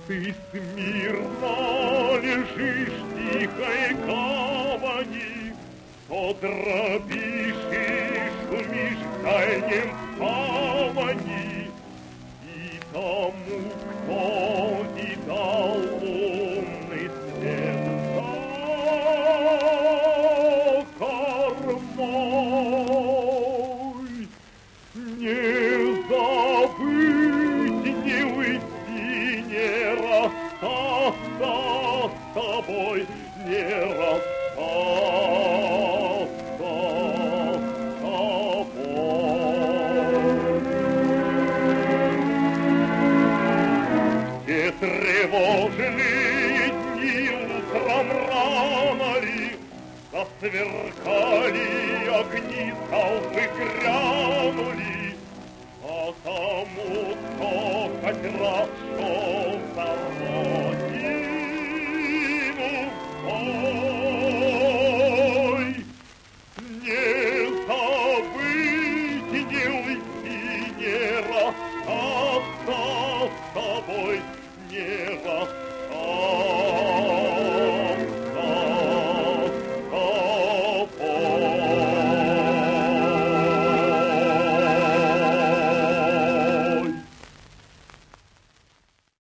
Ты смирно лежишь в тихой гавани, то дробишь и шумишь в дальнем гавани, и тому, кто видал лунный свет за кормой, не забыть, не уйти, не расстаться с тобой, не расстаться с тобой. Все тревожные дни утром рано ли засверкали огни, толпы грянули, потому кто хоть раз шел за родину бой. Не забыть, не уйти, не расстаться с тобой, не